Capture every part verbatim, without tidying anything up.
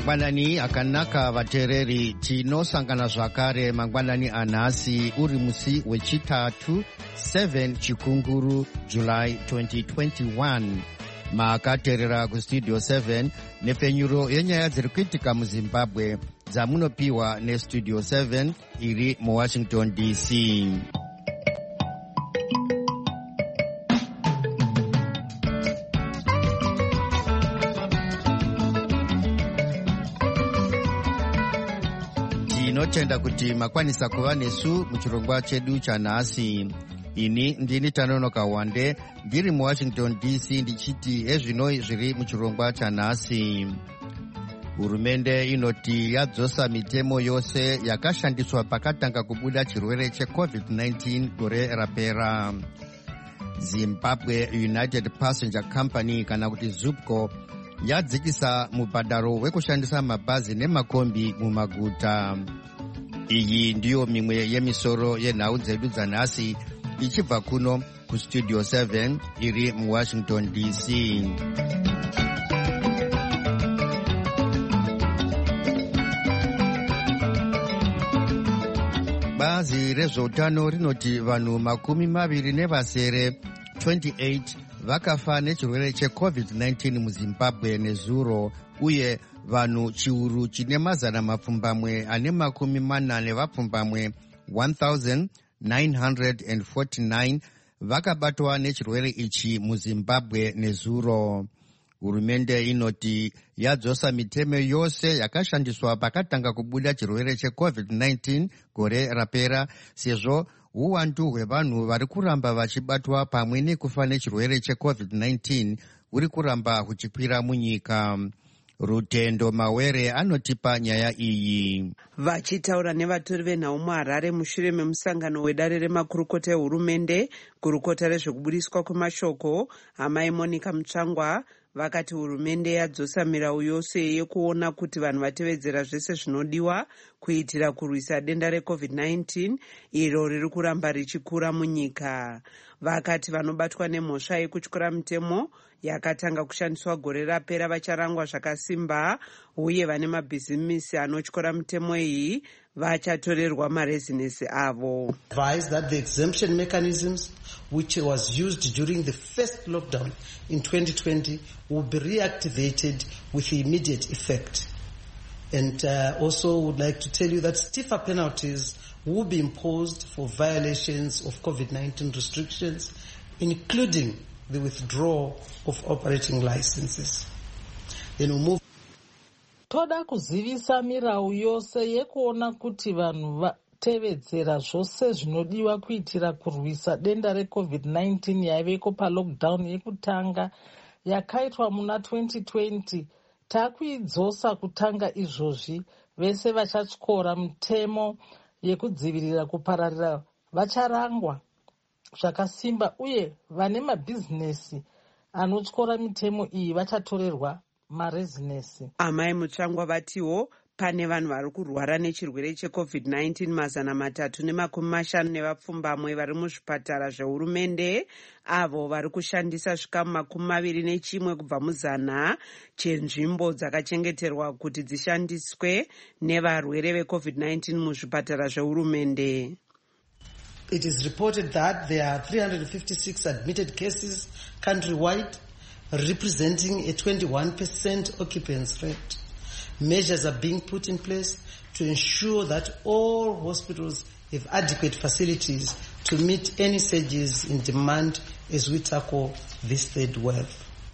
mangwanani akanaka vateereri, tinosangana zvakare mangwanani anhasi uri musi wechitatu seven chikunguru July twenty twenty-one. Makateerera kustudio seven nepfenyuro yenyaya dziri kuitika muZimbabwe dzamunopiwa nestudio seven iri muWashington D C. Tinotenda kuti makwanisa kuva nesu muchirongwa chedu chanhasi. Ini ndini Tanonoka Wande ndiri muWashington D C ndichiti ezvino zviri muchirongwa chanhasi. Hurumende inoti yadzosa mitemo yose yakashandiswa pakatanga kubuda chirwere checovid nineteen gore rapera. Zimbabwe United Passenger Company kana kuti ZUPCO yadzikisa mubhadharo wekushandisa mabhazi nemakombi mumaguta. Iyi ndiyo mimwe yemisoro yenhau dzedu dzanhasi ichibva kuno kustudio seven iri muWashington D C. Bazi rezveutano rinoti vanhu makumi maviri nevasere twenty-eight vakafa nechirwere checovid nineteen muZimbabwe nezuro, uye vanhu chiuru chine mazana mapfumbamwe ane makumi manane vapfumbamwe one thousand nine hundred forty-nine vakabatwa nechirwere ichi muZimbabwe nezuro. Hurumende inoti yadzosa mitemo yose yakashandiswa pakatanga kubuda chirwere checovid nineteen gore rapera, sezvo uwandu hwevanhu vari kuramba vachibatwa pamwe nekufa nechirwere checovid nineteen huri kuramba huchikwira munyika. Rutendo Mawere anotipa nyaya iyi. Vachitaura nevatori venhau muHarare mushure memusangano wedare remakurukota ehurumende, gurukota rezvekubudiswa kwemashoko amai Monica Mutsvangwa vakati hurumende yadzosa mirau yose yekuona kuti vanhu vatevedzera zvese zvinodiwa kuitira kurwisa denda recovid nineteen iro riri kuramba richikura munyika. Vakati vanobatwa nemhosva yekutyora mitemo yakatanga kushandiswa gore rapera vacharangwa zvakasimba, uye vane mabhizimisi anotyora mitemo iyi vachatorerwa marezinesi avo. Advised that the exemption mechanisms which was used during the first lockdown in twenty twenty will be reactivated with immediate effect. And uh, also would like to tell you that stiffer penalties will be imposed for violations of COVID nineteen restrictions, including the withdrawal of operating licenses. Then we'll move. Toda kuzivisa mirau yose yekuona kuti vanhu vatevedzera zvose zvinodiwa kuitira kurwisa denda recovid nineteen yaiveko palockdown yekutanga yakaitwa muna twenty twenty. Takuidzosa kutanga izvozvi, vese vachatyora mitemo yekudzivirira kupararira vacharangwa zvakasimba, uye vane mabhizinesi anotyora mitemo iyi vachatorerwa marezinesi. Amai Mutsvangwa vatiwo pane vanhu vari kurwara nechirwere checovid nineteen mazana matatu nemakumi mashanu nevapfumbamwe vari muzvipatara zvehurumende, avo vari kushandisa zvikamu makumi maviri nechimwe kubva muzana chenzvimbo dzakachengeterwa kuti dzishandiswe nevarwere vecovid nineteen muzvipatara zvehurumende. It is reported that there are three hundred fifty-six admitted cases countrywide, representing a twenty-one percent occupancy rate. Measures are being put in place to ensure that all hospitals have adequate facilities to meet any surges in demand as we tackle this third wave.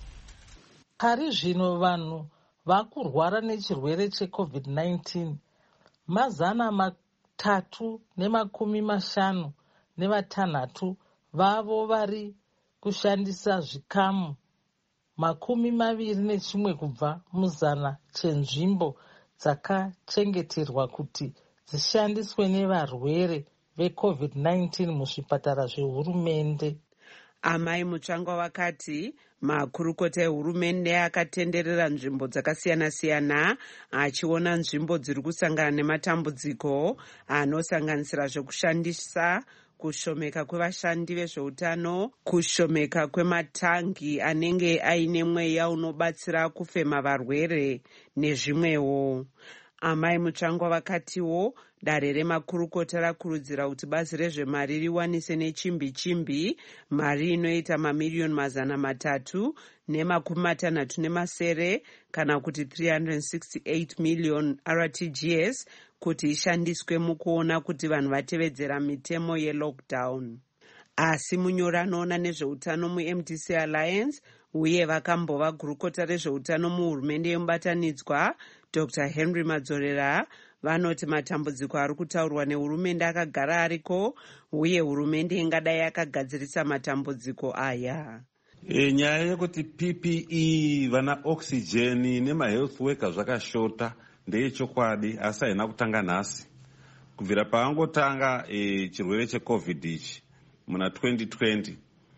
Pari zvino vanhu vakurwara nechirwere checovid nineteen mazana matatu nemakumi mashanu nevatanhatu vavo vari kushandisa zvikamu makumi maviri nechimwe kubva muzana chenzvimbo dzakachengeterwa kuti dzishandiswe nevarwere vecovid nineteen muzvipatara zvehurumende. Amai Mutsvangwa vakati makurukota ehurumende akatenderera nzvimbo dzakasiyana-siyana achiona nzvimbo dziri kusangana nematambudziko anosanganisira zvekushandisa kushomeka kwevashandi vezveutano, kushomeka kwematangi anenge aine mweya unobatsira kufema varwere nezvimwewo. Amai Mutsvangwa vakatiwo dare remakurukota rakurudzira kuti bazi rezvemari riwanise nechimbi chimbi mari inoita mamiriyoni mazana matatu nemakumi matanhatu nemasere kana kuti three hundred sixty-eight million R T G S kuti ishandiswe mukuona kuti vanhu vatevedzera mitemo yelockdown. Asi munyori anoona nezveutano muM D C Alliance uye vakambova gurukota rezveutano muhurumende yemubatanidzwa Doctor Henry Madzorera vanoti matambudziko ari kutaurwa nehurumende akagara ariko uye hurumende ingadai yakagadzirisa matambudziko aya. E, nyaya yekuti P P E vana oxygen nemahealth worker zvakashota ndeyechokwadi, asi haina kutanga nhasi. Kubvira paangotanga e, chirwere checovid ichi muna twenty twenty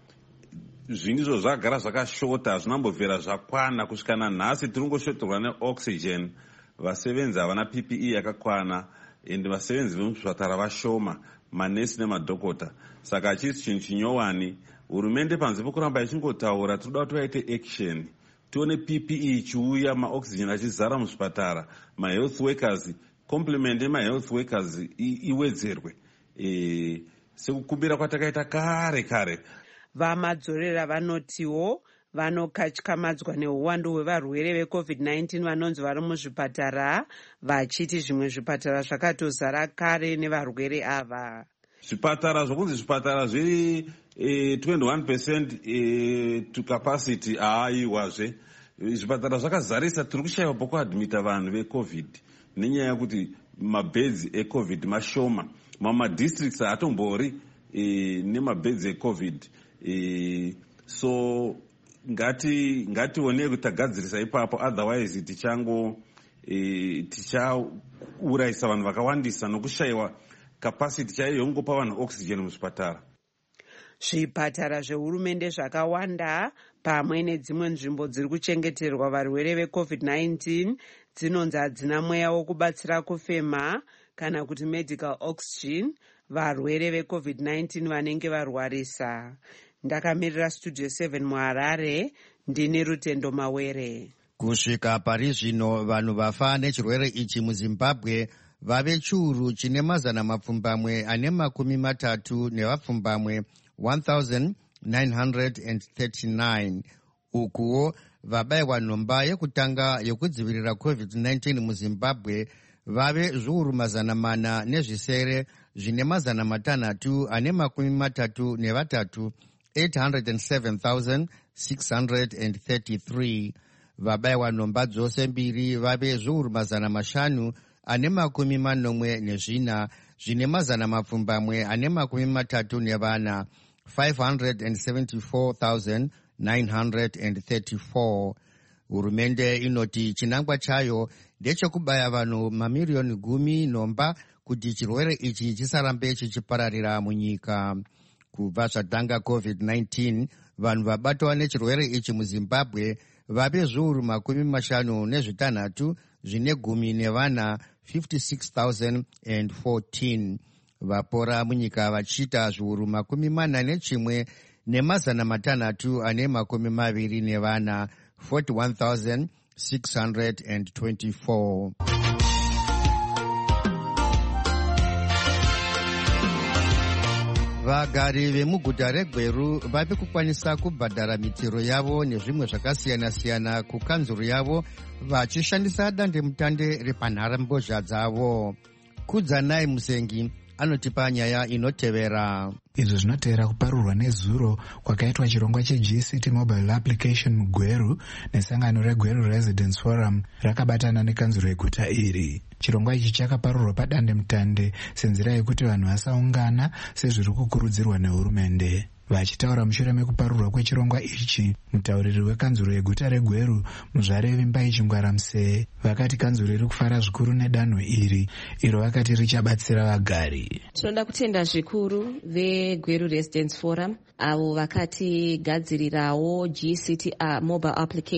zvinizvo zvagara zvakashota, hazvinambobvera zvakwana kusvika nanhasi tiri kungoshoterwa neoxygen. Vasevenzi havana P P E yakakwana ende vasevenzi vemuzvipatara vashoma, manesi nemadhokota. Saka hachisi chinhu chinyowani. Hurumende panze pokuramba ichingotaura tinoda kuti vaite action, tione P P E ichiuya, maoxygen achizara muzvipatara, mahealth workers, complement yemahealth workers iwedzerwe e, sekukumbira kwatakaita kare kare. Vamadzorera vanotiwo vanokatyamadzwa neuwandu hwevarwere vecovid nineteen vanonzi vari muzvipatara, vachiti zvimwe zvipatara zvakatozara kare nevarwere ava. Zvipatara zvokunzi zvipatara zviri e, twenty-one percent e, to capacity haaiwazve. Zvipatara zvakazarisa, tiri kushayiwa pokuadmita vanhu vecovid nenyaya yekuti mabhedzi ecovid mashoma. Mama districts hatombori e, nemabhedzi ecovid e, so ngati ngatione kuti tagadzirisa ipapo, otherwise tichango e, tichaurayisa vanhu vakawandisa nokushayiwa capacity chaiyo yongopa vanhu oxygen muzvipatara. Zvipatara zvehurumende zvakawanda pamwe nedzimwe nzvimbo dziri kuchengeterwa varwere vecovid nineteen dzinonzi hadzina mweya wokubatsira kufema kana kuti medical oxygen varwere vecovid nineteen vanenge varwarisa. Ndakamirira Studio seven muHarare, ndini Rutendo Mawere. Kusvika pari zvino vanhu vafa nechirwere ichi muZimbabwe vave chiuru chine mazana mapfumbamwe ane makumi matatu nevapfumbamwe one thousand nine hundred thirty-nine. Ukuwo vabayiwa nhomba yekutanga yokudzivirira covid nineteen muZimbabwe vave zviuru mazana mana nezvisere zvine mazana matanhatu ane makumi matatu nevatatu eight hundred seven thousand six hundred thirty-three. Vabayiwa nhomba dzose mbiri vave zviuru mazana mashanu ane makumi manomwe nezvina zvine mazana mapfumbamwe ane makumi matatu nevana five hundred seventy-four thousand nine hundred thirty-four. Hurumende inoti chinangwa chayo ndechekubaya vanhu mamiriyoni gumi nhomba kuti chirwere ichi chisarambe chichipararira munyika. Kubva zvatanga covid nineteen vanhu vabatwa nechirwere ichi muZimbabwe vave zviuru makumi mashanu nezvitanhatu zvine gumi nevana fifty-six thousand fourteen. Vapora munyika vachiita zviuru makumi mana nechimwe nemazana matanhatu ane makumi maviri nevana forty-one thousand six hundred twenty-four. Vagari vemuguta reGweru vave kukwanisa kubhadhara mitero yavo nezvimwe zvakasiyana-siyana kukanzuru yavo vachishandisa dandemutande repanharembozha dzavo. Kudzanai Musengi anotipa nyaya inotevera. Izvo zvinotevera kuparurwa nezuro kwakaitwa chirongwa cheG C T Mobile Application muGweru nesangano reGweru Residence Forum rakabatana nekanzuro yeguta iri. Chirongwa ichi chakaparurwa padandemutande senzira yekuti vanhu vasaungana sezviri kukurudzirwa nehurumende. Vachitaura mushure mekuparurwa kwechirongwa ichi, mutauriri wekanzuro yeguta reGweru Muzvarevi Mbai Chingwara Musee vakati kanzuro iri kufara zvikuru nedanho iri iro vakati richabatsira vagari. Tinoda kutenda zvikuru veGweru Residence Forum avo vakatigadzirirawo G C T uh, mobile application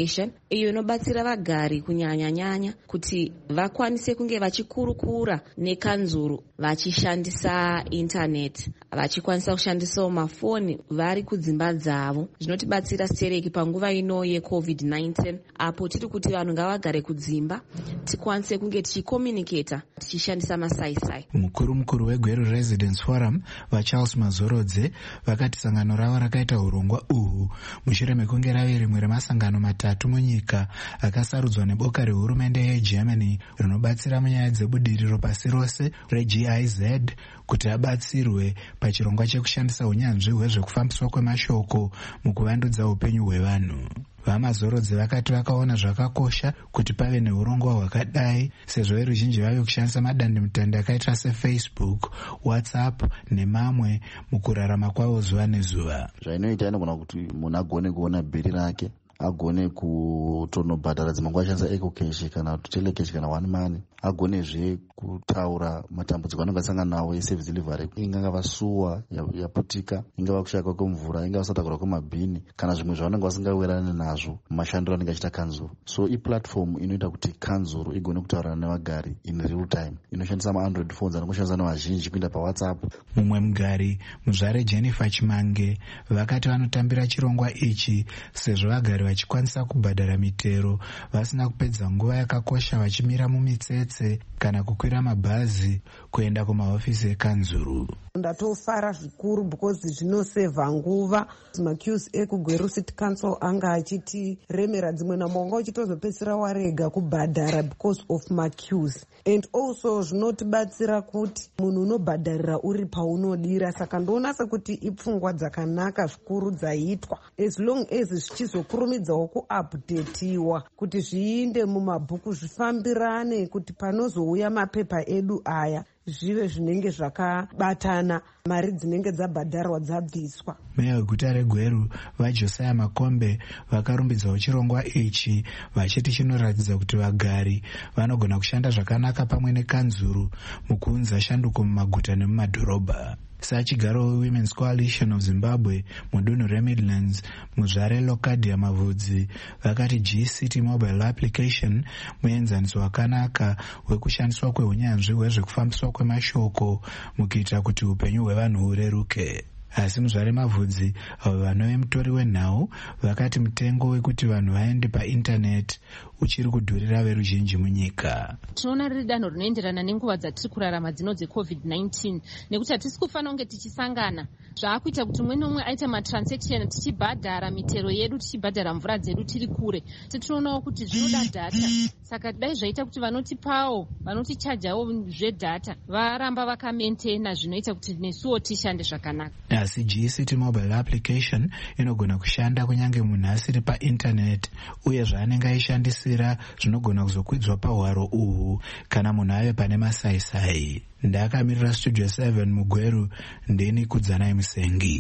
iyo inobatsira vagari kunyanya-nyanya kuti vakwanise kunge vachikurukura nekanzuru vachishandisa intaneti, vachikwanisa kushandisawo mafoni vari kudzimba dzavo. Zvinotibatsira stereki panguva ino yecovid nineteen apo tiri kuti vanhu ngavagare kudzimba tikwanise kunge tichikomuniketa tichishandisa masaisai. Mukuru mukuru wegweru Residence Forum vaCharles Mazorodze vakati sangano ravo rakaita urongwa uhu mushure mekunge rave rimwe remasangano matatu munyika akasarudzwa neboka rehurumende yeGermany rinobatsira munyaya dzebudiriro pasi rose reG I Z kuti abatsirwe pachirongwa chekushandisa unyanzvi hwezvekufambiswa kwemashoko mukuvandudza upenyu hwevanhu. VaMazorodze vakati vakaona zvakakosha kuti pave neurongwa hwakadai sezvo veruzhinji vave kushandisa madandemutande akaita seFacebook, WhatsApp nemamwe mukurarama kwavo zuva nezuva. Zvainoita inogona kuti munhu agone kuona bhiri rake, agone kutonobhadhara dzimwe ashandisa ecocash kana telecash kana one money, agonezve kutaura matambudziko anenge asangana nawo eservice delivery, ingangava suwa yaputika, ingava kushaka kwemvura, ingava kusatakura kwemabhini kana zvimwe zvavanenge vasingawerani nazvo mashandiro anenge achita kanzuru. So iplatform inoita kuti kanzuru igone kutaurana nevagari in real time, inoshandisa maandroid phones anongoshandisa nevazhinji kuenda pawhatsapp. Mumwe mugari muzvare Jennifer Chimange vakati vanotambira chirongwa ichi sezvo vagari vachikwanisa kubhadhara mitero vasina kupedza nguva yakakosha vachimira mumitsetse kana kukwira mabhazi kuenda kumahofisi ekanzuru. Ndatofara zvikuru because zvinosevha nguva. Maqueues ekugweru city council anga achitiremera dzimwe namonga uchitozopedzisira warega kubhadhara because of maqueues, and also zvinotibatsira kuti munhu unobhadharira uri paunodira. Saka ndoona sekuti ipfungwa dzakanaka zvikuru dzaitwa, as long as zvichizokurumidzawo kuupdateiwa kuti zviinde mumabhuku zvifambirane, kuti panozouya mapepa edu aya zvive zvinenge zvakabatana, mari dzinenge dzabhadharwa dzabviswa. Meya weguta reGweru vaJosiah Makombe vakarumbidzawo chirongwa ichi vachiti chinoratidza kuti vagari vanogona kushanda zvakanaka pamwe nekanzuru mukuunza shanduko mumaguta nemumadhorobha. Sachigaro weWomen's Coalition of Zimbabwe mudunhu reMidlands muzvare Locadia Mavudzi vakati G-City Mobile Application muenzaniso wakanaka wekushandiswa kwehunyanzvi hwezvekufambiswa kwemashoko mukuita kuti upenyu hwevanhu hureruke. Asi muzvare Mavudzi avo vanove mutori wenhau vakati mutengo wekuti vanhu vaende paintaneti uchiri kudhurira veruzhinji munyika. Tinoona riri danho rinoenderana nenguva dzatiri kurarama dzino dzecovid nineteen, nekuti hatisi kufanira kunge tichisangana zvaakuita kuti umwe nomwe aita matransaction tichibhadhara mitero yedu, tichibhadhara mvura dzedu tiri kure. Tinoonawo kuti zvinoda data, saka dai zvaita kuti vanotipawo vanotichajawo zvedata varamba vakamentena, zvinoita kuti nesuwo tishande zvakanaka. Asi G-City Mobile Application inogona kushanda kunyange munhu asiri paintaneti, uye zvaanenge aishandisira zvinogona kuzokwidzwa pahwaro uhu kana munhu ave pane masaisai. Ndakamirira Studio seven muGweru, ndini Kudzanai Musengi.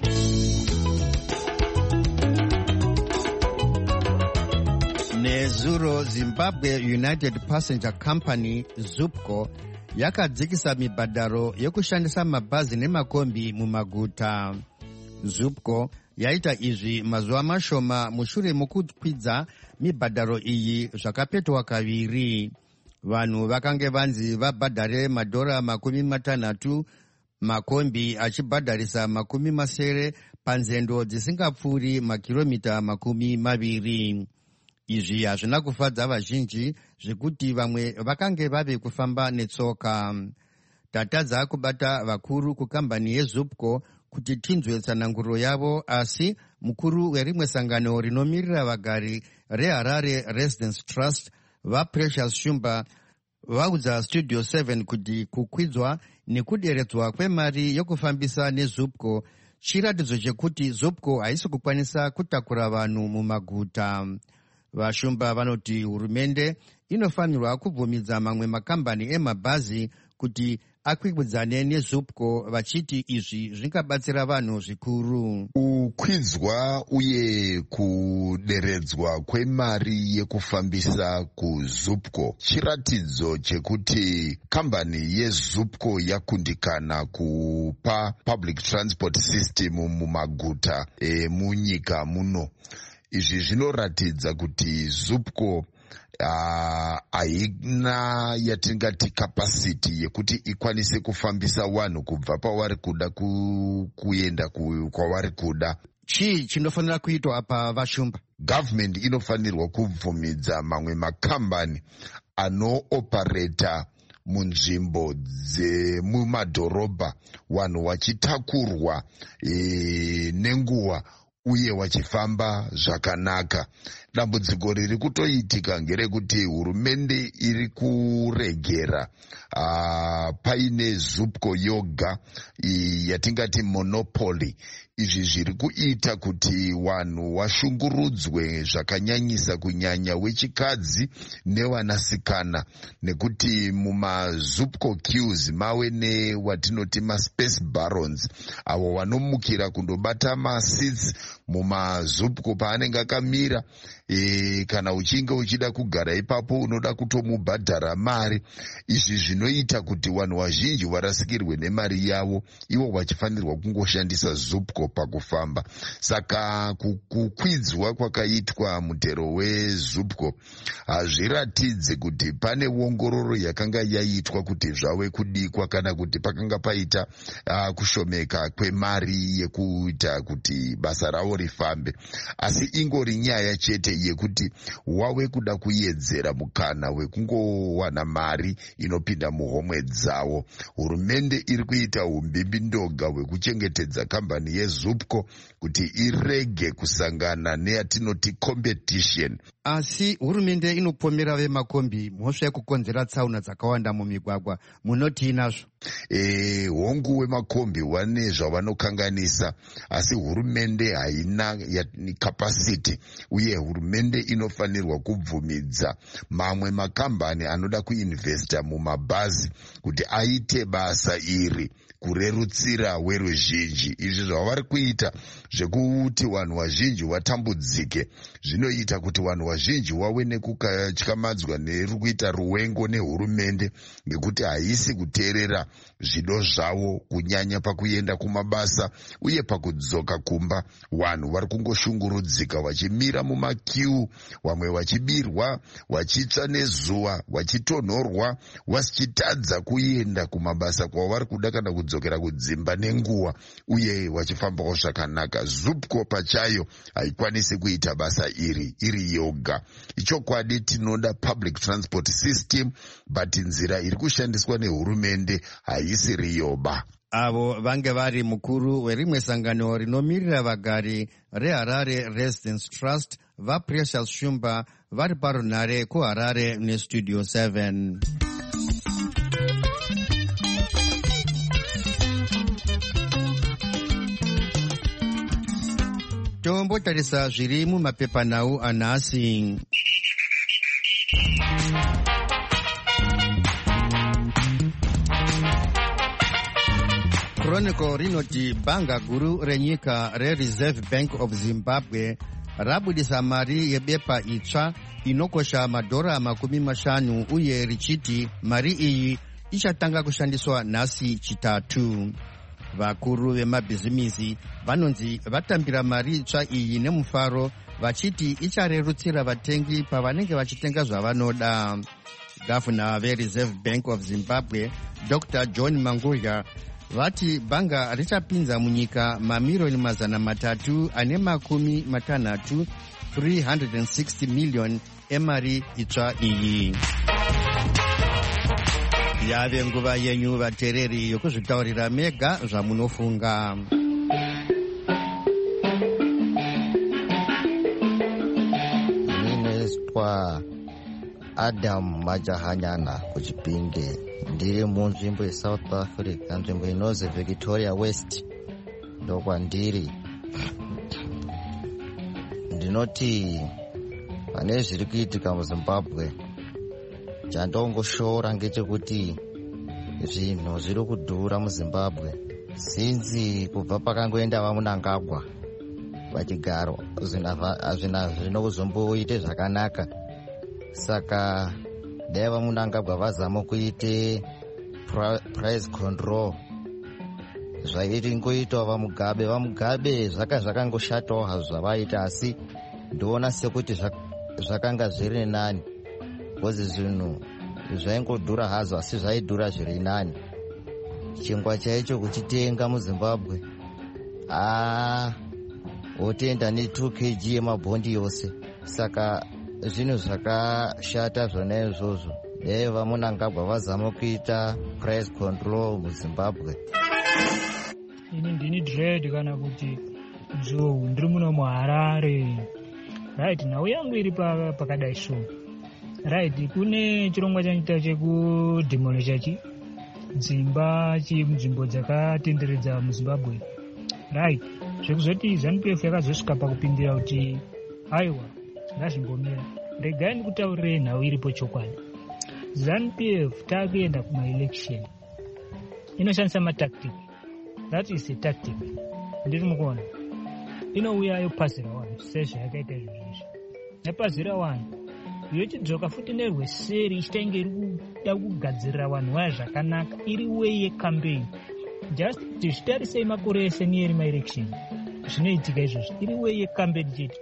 Nezuro Zimbabwe United Passenger Company ZUPCO yakadzikisa mibhadharo yekushandisa mabhazi nemakombi mumaguta. ZUPCO yaita izvi mazuva mashoma mushure mokukwidza mibhadharo iyi zvakapetwa kaviri. Vanhu vakange vanzi vabhadhare madhora makumi matanhatu, makombi achibhadharisa makumi masere panzendo dzisingapfuuri makiromita makumi maviri. Izvi hazvina kufadza vazhinji zvekuti vamwe vakange vave kufamba netsoka. Tatadza kubata vakuru kukambani yeZUPCO kuti tinzwe tsananguro yavo, asi mukuru werimwe sangano rinomirira vagari reHarare Residence Trust vaPrecious Shumba vaudza Studio seven kuti kukwidzwa nekuderedzwa kwemari yokufambisa neZUPCO chiratidzo chekuti ZUPCO haisi kukwanisa kutakura vanhu mumaguta. Vashumba vanoti hurumende inofanirwa kubvumidza mamwe makambani emabhazi kuti akwikwidzane neZUPCO, vachiti izvi zvingabatsira vanhu zvikuru. Kukwidzwa uye kuderedzwa kwemari yekufambisa kuZUPCO chiratidzo chekuti kambani yeZUPCO yakundikana kupa public transport system mumaguta emunyika muno. izvi zvinoratidza kuti zupco haina uh, yatingati capacity yekuti ikwanise kufambisa vanhu kubva pavari kuda ku, kuenda ku, kwavari kuda. Chii chinofanira kuitwa apa Vashumba? Government inofanirwa kubvumidza mamwe makambani anooperata munzvimbo dzemumadhorobha, vanhu vachitakurwa e, nenguva uye vachifamba zvakanaka. Dambudziko riri kutoitika ngerekuti hurumende iri kuregera uh, paine zupco yoga yatingati monopoly. Izvi zviri kuita kuti vanhu vashungurudzwe zvakanyanyisa, kunyanya wechikadzi nevanasikana, nekuti mumazupco queues mave newatinoti maspace barons, avo vanomukira kundobata maseats mumazupco paanenge akamira. E, kana uchinge uchida kugara ipapo unoda kutomubhadhara mari. Izvi zvinoita kuti vanhu vazhinji varasikirwe nemari yavo, ivo vachifanirwa kungoshandisa zupco pakufamba. Saka kukwidzwa kwakaitwa mutero wezupco hazviratidzi kuti pane ongororo yakanga yaitwa kuti zvave kudikwa kana kuti pakanga paita uh, kushomeka kwemari yekuita kuti basa ravo rifambe, asi ingori nyaya chete yekuti wave kuda kuyedzera mukana wekungowana mari inopinda muhomwe dzavo. Hurumende iri kuita umbimbi ndoga hwekuchengetedza kambani yezupco kuti irege kusangana neyatinoti competition. Asi hurumende inopomera vemakombi mhosva yekukonzera tsaona dzakawanda mumigwagwa, munoti inazvo? E, hongu wemakombi wane zvavanokanganisa, asi hurumende haina capacity, uye hurumende inofanirwa kubvumidza mamwe makambani anoda kuinvesta mumabhazi kuti aite basa iri kurerutsira weruzhinji. Izvi zvavari kuita zvekuti vanhu vazhinji vatambudzike zvinoita kuti vanhu vazhinji wave nekukatyamadzwa nerikuita ruwengo nehurumende, ngekuti haisi kuteerera zvido zvavo kunyanya pakuenda kumabasa uye pakudzoka kumba. Vanhu vari kungoshungurudzika vachimira mumakiu, vamwe vachibirwa, vachitsva nezuva, vachitonhorwa, vachitadza kuenda kumabasa kwavari kuda kana kudzokera kudzimba nenguva, uye vachifambawo zvakanaka. Zupco pachayo haikwanisi kuita basa iri iri yoga. Ichokwadi tinoda public transport system, but nzira iri kushandiswa nehurumende haisiri yoba. Avo vange vari mukuru werimwe sangano rinomirira vagari reHarare Residence Trust, vaPrecious Shumba, vari parunhare kuHarare nestudio seven. Tombotarisa zviri mumapepanhau anhasi. Chronicle rinoti bhanga guru renyika reReserve Bank of Zimbabwe rabudisa mari yebepa itsva inokosha madhora makumi mashanu, uye richiti mari iyi ichatanga kushandiswa nhasi chitatu. Vakuru vemabhizimisi vanonzi vatambira mari itsva iyi nemufaro, vachiti icharerutsira vatengi pavanenge vachitenga zvavanoda. Gavana veReserve Bank of Zimbabwe Doctor John Mangurya vati bhanga richapinza munyika mamiriyoni mazana matatu ane makumi matanhatu three hundred sixty million emari itsva iyi. Yave nguva yenyu vateereri yokuzvitaurira mega zvamunofunga. Ninezwa Adam Majahanyana kuchipinge, ndiri munzvimbo yeSouth Africa, nzvimbo inozi Victoria West ndokwandiri. Ndinoti pane zviri kuitika muZimbabwe, chandongoshora ngechekuti zvinhu zviri kudhura muZimbabwe. Sinzi kubva pakangoenda vaMunangagwa vachigaro hazvina zvinozomboite zvakanaka. Saka dai vaMunangagwa vazama kuite price control zvairi ngoitwa vaMugabe. vaMugabe zvaka zvakangoshatawo hazvo zvavaita, asi ndoona sekuti zvakanga zviri nani, kozi zvinhu zvaingodhura hazvo asi zvaidhura zviri nani. Chingwa chaicho kuchitenga muZimbabwe aa wotoenda ne two kilograms yemabhondi yose. Saka zvinhu zvakashata zvona izvozvo. Dai vaMunangagwa vazama kuita price control muZimbabwe. Ini ndini dread kana kuti Joe, ndiri muno muHarare. Right, nhau yangu iri pakadai so. Right, kune chirongwa chanita chekudemolish chi dzimba munzvimbo dzakatenderedza muZimbabwe. Right, zvekuzoti ZANU P F yakazosvika pakupindira kuti aiwa ngazvimbomira. Regai ndikutaurire nhau iripo chokwadi. ZANU P F takuenda kuma-election inoshandisa matactic. That is a tactic. Ndiri mukuona inouya yopazira vanhu sezvo yakaita izvozvo. Yapazira vanhu yochidzoka futi nerweseri ichitainge iri kuda kugadzirira vanhu vayo zvakanaka, iri way yecampaign. Just kuti zvitarisei makore ese nieri ma-election zvinoitika izvozvo, iri way yecampaign chete.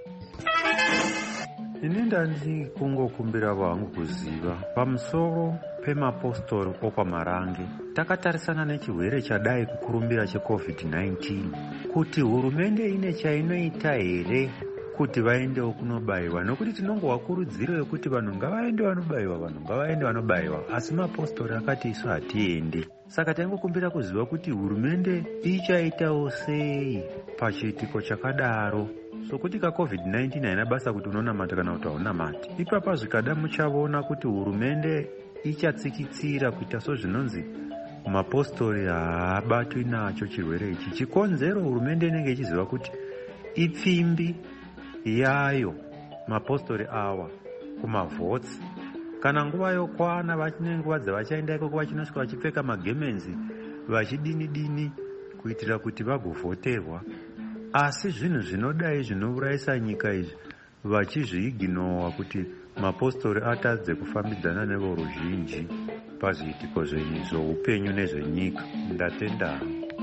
Ini ndandi kungokumbira vangu kuziva pamusoro pemapostori okwamarange. Takatarisana nechirwere chadai kukurumbira checovid nineteen kuti hurumende ine chainoita here kuti vaendewo kunobayiwa, nokuti tinongovakurudzira yekuti vanhu ngavaende vanobayiwa, vanhu ngavaende vanobayiwa, asi mapostori akati isu hatiendi. Saka taingokumbira kuziva kuti hurumende ichaitawo sei pachiitiko chakadaro. So kuti ka covid nineteen haina basa kuti unonamata kana kuti haunamati. Ipapa zvikada muchavaona kuti hurumende ichatsikitsira kuita so zvinonzi mapostori haabatwi nacho chirwere ichi. Chikonzero hurumende inenge ichiziva kuti ipfimbi yayo mapostori awa kumavhotsi. Kana nguva yokwana vachine nguva dzavachaenda ikoko vachinosvika vachipfeka magemenzi vachidini dini kuitira kuti vagovhoterwa. Asi zvinhu zvinodai zvinourayisa nyika izvi vachizviiginowa kuti mapostori atadze kufambidzana nevoruzhinji pazviitiko zveupenyu nezvenyika. Ndatenda.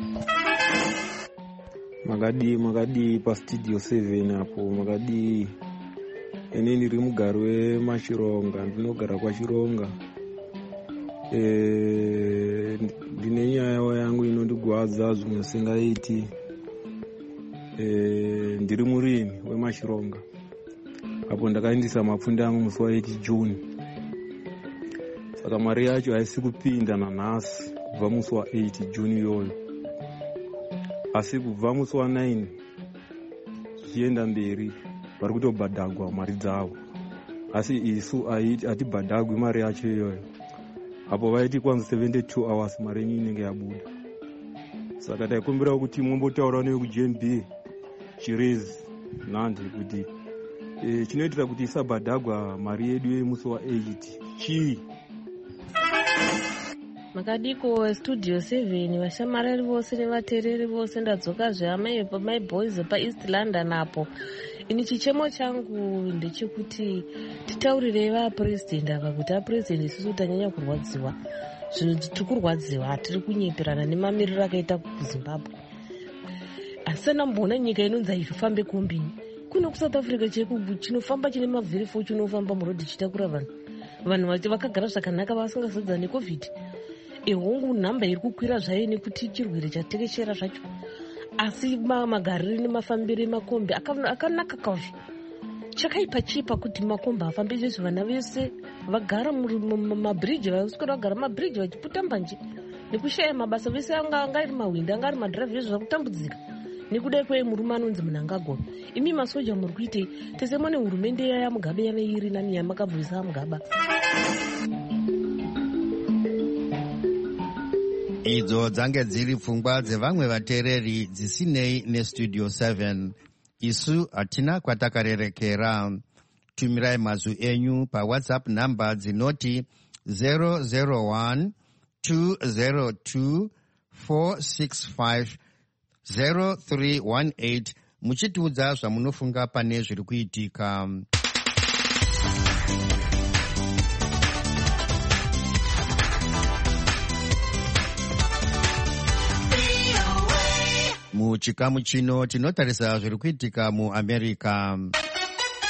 Makadii makadii pastudio seven apo makadii. Ini ndiri mugari weMachironga, ndinogara kwaChironga. Eh ndine nyaya yangu inondigwadza zvimwe singaiti. Eh ndiri murimi weMachironga. Apo ndakaindisa mapfundo angu musi wa eight June. Saka mari yacho haisi kupinda nanhasi kubva musi wa eight June iyoyo. Asi kubva musi wa nine zvichienda mberi vari kutobhadhagwa mari dzavo. Asi isu hatibhadhagwi mari yacho iyoyo. Apo vaiti kwanzi seventy-two hours mari yenyu inenge yabuda. Saka taikumbira kuti mombotaura neweku-G N B Chirezi Nandi kuti e, chinoitira kuti isabhadhagwa mari yedu yemusi wa eight chii. Makadiko studio seven vashamarari vose nevatereri vose ndadzoka zveamai pamai boys paEast London apo. Ini chichemo changu ndechekuti titaurirei vapresident ava kuti apresident isusu tanyanya kurwadziwa. Zvinhu tiri kurwadziwa, hatiri kunyeperana nemamiriro akaita kuZimbabwe. Asi ndamboona nyika inonzi haifambe kombini. Kuno kuSouth Africa cheku chinofamba chine mavhiri four chinofamba murodhi chitakura vanhu. Vanhu vati vakagara zvakanaka vasingasadzana neCovid. Ehongu nhamba iri kukwira zvayo nekuti chirwere chatekeshera zvacho. Asi magariro nemafambiro emakombi akanaka kwazvo. Chakaipa chipa kuti makombi afambe zvese vana vese vagara mumabridge vaswera vagara mumabridge vachiputa mbanje nekushaya mabasa vese anga iri mahwindi anga ari madhiraivhi zvezvo zvakutambudzika nekudai kwei murume anonzi Munangagwa. Imi masoja muri kuitei? Tese mone hurumende yaya Mugabe yave iri nani yamakabvisa Mugabe. Idzo dzange dziri pfungwa dzevamwe vatereri dzisinei nestudio seven. Isu hatina kwatakarerekera. Tumirai mazwi enyu paWhatsApp namba dzinoti zero zero one two zero two four six five zero three one eight muchitiudza zvamunofunga pane zviri kuitika. Muchikamu chino tinotarisa zviri kuitika muAmerica.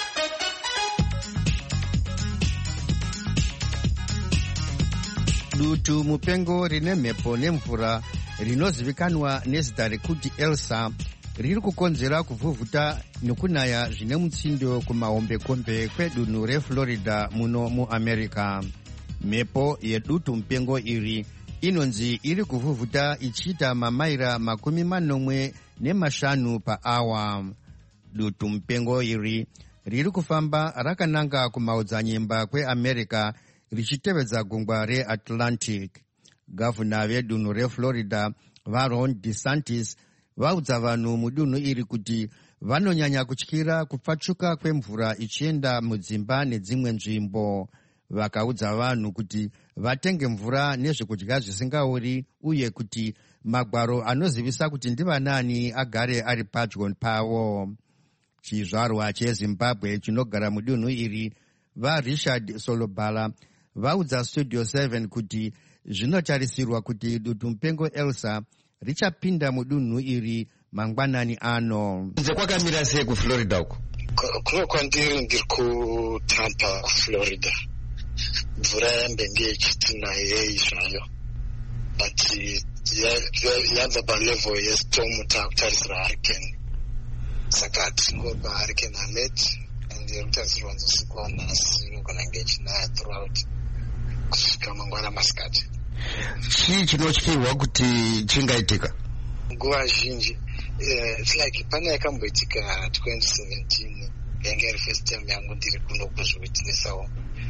dutu mupengo rine mhepo nemvura rinozivikanwa nezita rekuti Elsa riri kukonzera kuvhuvhuta nekunaya zvine mutsindo kumahombekombe kwedunhu reFlorida muno muamerica. Mhepo yedutu mupengo iri inonzi iri kuvhuvhuta ichiita mamaira makumi manomwe nemashanu paawa. Dutu mupengo iri riri kufamba rakananga kumaodzanyemba kweamerica richitevedza gungwa reAtlantic. Gavhuna vedunhu reFlorida vaRon DeSantis vaudza vanhu mudunhu iri kuti vanonyanya kutyira kupfachuka kwemvura ichienda mudzimba nedzimwe nzvimbo. Vakaudza vanhu kuti vatenge mvura nezvekudya zvisingaori uye kuti magwaro anozivisa kuti ndivanani agare ari padyo pavo. Chizvarwa cheZimbabwe chinogara mudunhu iri vaRichard Solobala vaudza Studio seven kuti zvinotarisirwa kuti dutu mupengo Elsa richapinda mudunhu iri mangwanani ano. Nze kwakamira sei kuFlorida uko? Kuno kwandiri ndiri kuTampa, Florida. Mvura yambenge ichiti naye zvayo, but yabva palevel yestorm takutarisira hurricane. Saka tingo pahurricane alert and irikutarisirwa nzousiku wanhasi inogona kunge ichinaya throughout kusvika mangwana masikati. Chii chinotyirwa kuti chingaitika? Nguva zhinji uh, it's like pane yakamboitika twenty seventeen yange iri first time yangu ndiri kuno kuzviwitnessawo.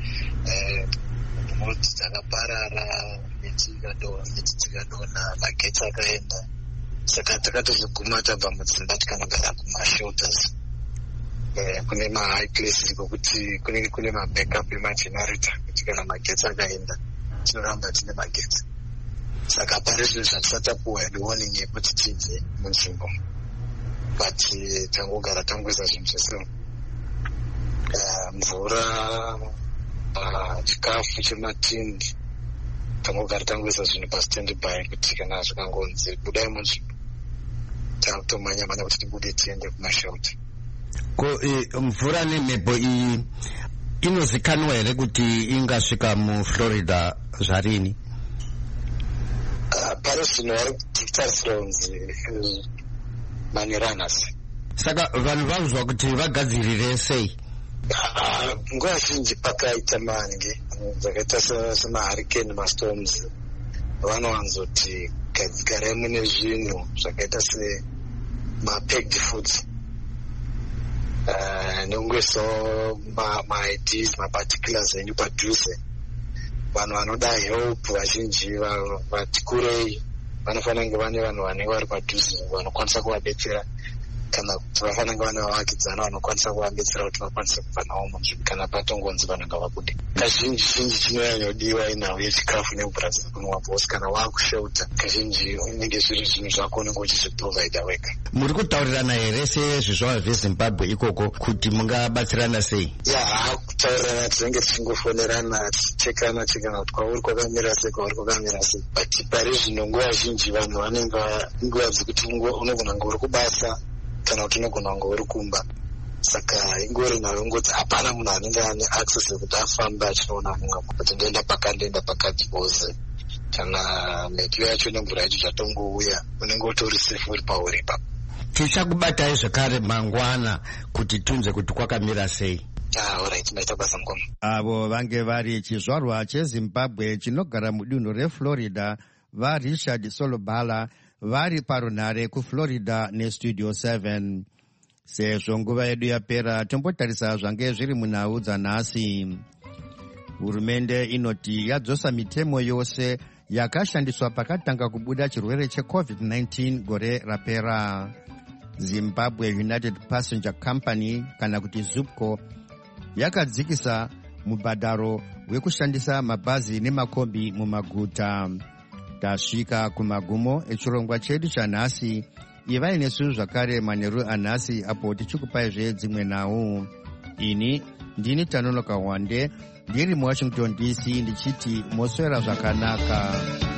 Moti dzakaparara, miti ikadonha, miti dzikadonha, magetsi akaenda. Saka takatozoguma tabva mudzimba tikanogara kumashelters. Kune mahigh places kokuti kunenge kune mabackup emagenerator kuti kana magetsi akaenda tinoramba tine magetsi. Saka pari zvinhu zvatisatapuwa warning yekuti tibve munzvimbo, but tangogara tangoisa zvinhu zvese, mvura, chikafu chematindi, tangogara tangoisa zvinhu pastandby kuti kana zvikangonzi budai munzvimbo takutomanya manya kuti tibude tiende kumashelter. Ko mvura nemhepo iyi inozikanwa here kuti ingasvika muFlorida zvarini? Pari zvino vari kutarisira kunzi maniranas. Saka vanhu vanzwa kuti vagadzirire sei? Nguva zhinji pakaita mange dzakaita semahurricane mastorms vanowanzoti garai mune zvinhu zvakaita semapacked foods, nongoisawo ma-I Ds, maparticulars enyu padhuze. Vanhu vanoda help vazhinji vati kurei vanofanira kunge vane vanhu vanenge vari padhuze vanokwanisa kuvadetsera, kana kuti vafanira kunge vane vavakidzana vanokwanisa kuvadetsera kuti vakwanise kubva navo munzvimbo kana patongonzi vanhu ngavabude. Kazhinji zhinji chinonyanyodiwa inhau yechikafu nemvura dzekunwa, bhosi kana waakushelter kazhinji unenge zviri zvinhu zvako unenge uchizviprovida wega. Muri kutaurirana here sezvizvarwa zveZimbabwe ikoko kuti mungabatsirana sei? Ya, kutaurirana tinenge tichingofonerana tichichekana chekana kuti kwauri kwakamira sei kwauri kwakamira sei, but pari zvino nguva zhinji vanhu vanenge nguva dzekuti unogona kunge uri kubasa kana kuti unogona kunge uri kumba. Saka ingori nayo ngoti hapana munhu anenge ane access yekuti afamba achinoona mumwe kuti ndoenda pakati ndoenda pakati bose, kana mhepo yacho nemvura yacho zvatongouya unenge utori safe uri pauri ipapo. Tichakubatai zvakare mangwana kuti tunze kuti kwakamira sei. Ah, alright, maita basa mukoma. Avo vange vari chizvarwa cheZimbabwe chinogara mudunhu reFlorida vaRichard Solobala vari parunhare kuFlorida neStudio seven. Sezvo nguva yedu yapera tombotarisa zvange zviri munhau dzanhasi. Hurumende inoti yadzosa mitemo yose yakashandiswa pakatanga kubuda chirwere cheCovid nineteen gore rapera. Zimbabwe United Passenger Company kana kuti ZUPCO yakadzikisa mubhadharo wekushandisa mabhazi nemakombi mumaguta. Tasvika kumagumo echirongwa chedu chanhasi. Ivai nesu zvakare manheru anhasi apo tichikupaizve dzimwe nhau. Ini ndini Tanonoka Wande ndiri muWashington D C ndichiti moswera zvakanaka.